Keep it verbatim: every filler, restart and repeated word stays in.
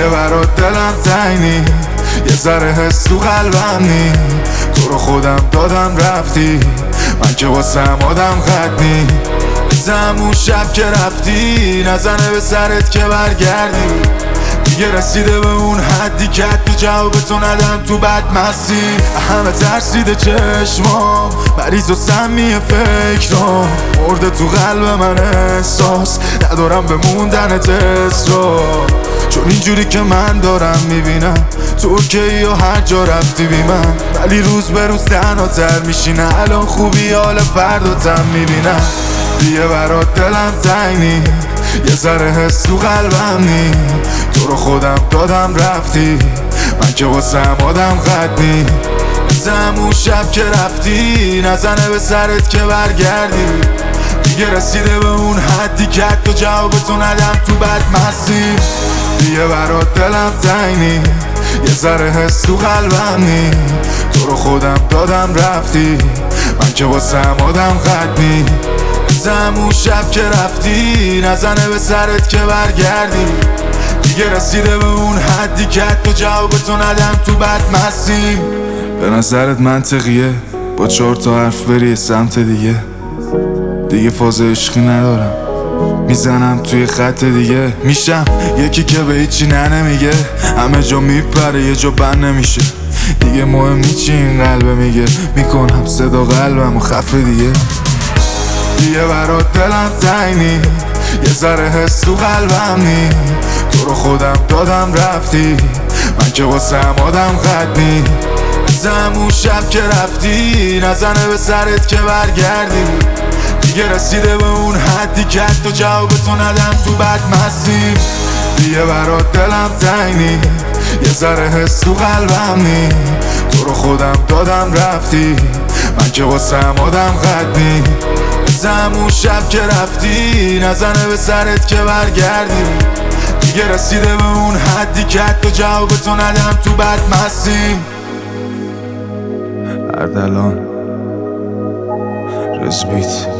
برات دلم تنگی، یه ذره حس تو قلبم نی. تو رو خودم دادم رفتی، من که واسم آدم خطنی. بزم اون شب که رفتی، نزنه به سرت که برگردی. دیگه رسیده به اون حدی که حتی جواب تو ندم تو بدمستی. همه ترسیده چشمام، مریض و سمی فکرام. مرده تو قلب من احساس، ندارم به موندنت اصرار. چون اینجوری که من دارم میبینم تو اوکی و هر جا رفتی بی من. ولی روز به روز تنها تر میشینه، الان خوبی حال فرداتم میبینم. دیگه برات دلم تنگی، یه ذره حس تو قلبم نی. تو رو خودم دادم رفتی، من که واسم آدم خطنی. بزم اون شب که رفتی، نزنه به سرت که برگردی. دیگه رسیده به اون حدی که حتی جواب تو ندم تو بدمستی. دیگه برات دلم تنگی، یه ذره حس تو قلبم نی. تو رو خودم دادم رفتی، من که واسم آدم خطنی. بزم اون شب که رفتی، نزنه به سرت که برگردی. دیگه رسیده به اون حدی که حتی جواب تو ندم تو بدمستیم. به نظرت منطقیه با چهار تا حرف بری سمت دیگه؟ دیگه فاز عشقی ندارم، میزنم توی خط دیگه. میشم یکی که به هیچی نه نمیگه، همه جا میپره یه جا بند نمیشه. دیگه مهم نی چی این قلبه میگه، میکنم صدا قلبم و خفه دیگه. دیگه برات دلم تنگی، یه ذره حس تو قلبم نی. تو رو خودم دادم رفتی، من که واسم آدم خطنی. بزم اون شب که رفتی، نزنه به سرت که برگردی. دیگه رسیده به اون حدی که حتی جواب تو ندم تو بدمستی. دیگه برات دلم تنگی، یه ذره حس تو قلبم نی. تو رو خودم دادم رفتی، من که واسم آدم خطنی. بزم اون شب که رفتی، نزنه به سرت که برگردی. دیگه رسیده به اون حدی که حتی جواب تو ندم تو بدمستیم. اردلان رزبیت